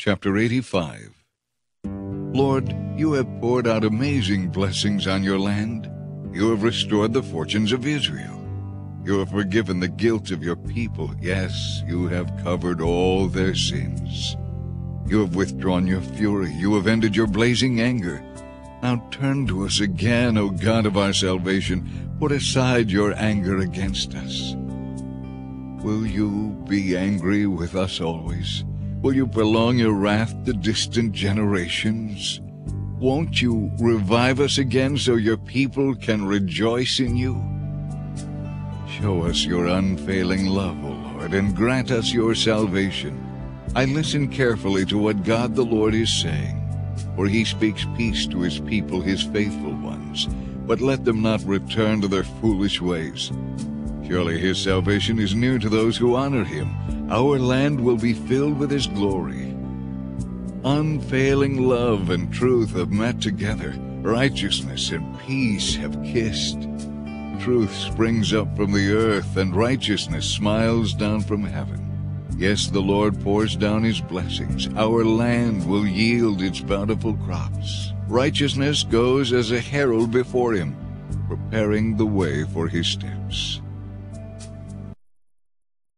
Chapter 85. Lord, you have poured out amazing blessings on your land. You have restored the fortunes of Israel. You have forgiven the guilt of your people. Yes, you have covered all their sins. You have withdrawn your fury. You have ended your blazing anger. Now turn to us again, O God of our salvation. Put aside your anger against us. Will you be angry with us always? Will you prolong your wrath to distant generations? Won't you revive us again so your people can rejoice in you? Show us your unfailing love, O Lord, and grant us your salvation. I listen carefully to what God the Lord is saying, for he speaks peace to his people, his faithful ones. But let them not return to their foolish ways. Surely his salvation is near to those who honor him. Our land will be filled with his glory. Unfailing love and truth have met together. Righteousness and peace have kissed. Truth springs up from the earth, and righteousness smiles down from heaven. Yes, the Lord pours down his blessings. Our land will yield its bountiful crops. Righteousness goes as a herald before him, preparing the way for his steps.